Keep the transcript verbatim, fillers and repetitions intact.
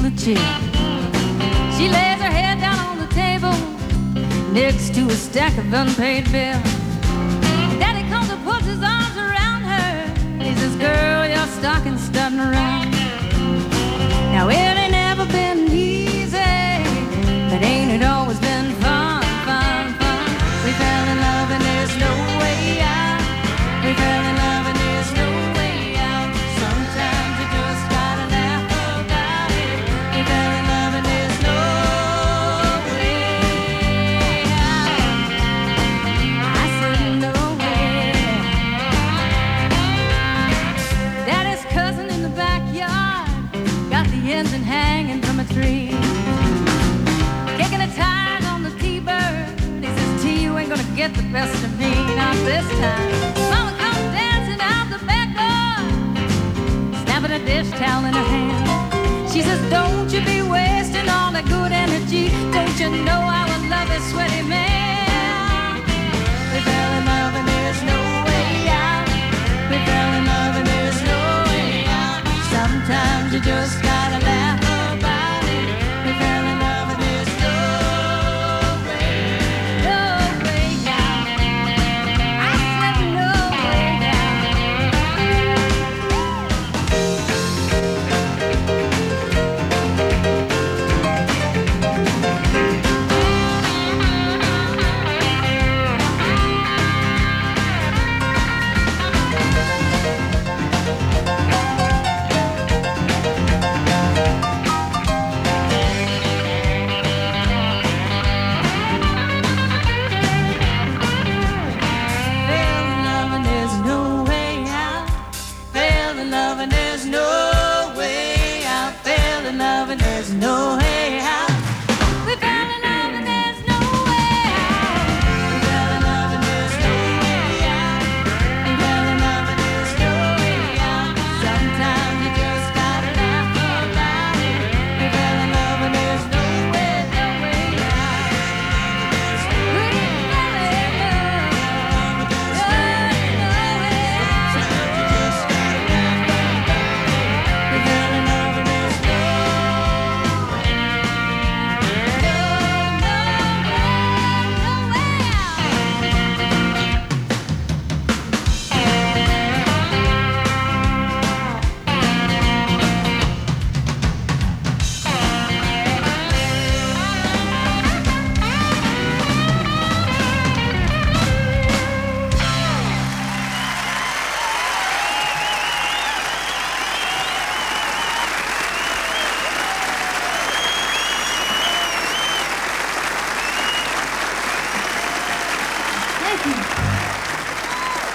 the chill. She lays her head down on the table next to a stack of unpaid bills. Daddy comes and puts his arms around her. He says, girl, your stocking's starting around. Now it ain't never been easy, but ain't it always been fun, fun, fun? We fell in love and there's no way out. We fell in love and there's no way out. Sometimes you just gotta laugh about it. We fell in love and there's no way out. I said no way. Daddy's cousin in the backyard got the engine hanging from a tree, kicking the tires on the T-bird. He says, T, you ain't gonna get the best of me, not this time. Mama comes dancing out the back door, snapping a dish towel in her hand. She says, don't you be wasting all that good energy. Don't you know I would love a sweaty man? We fell in love and there's no way out. We fell in love and there's no way out. Sometimes you just gotta laugh about it. We fell in love and there's no way, no way out. I said no way Fell in love and there's no way out. Fell in love and there's no way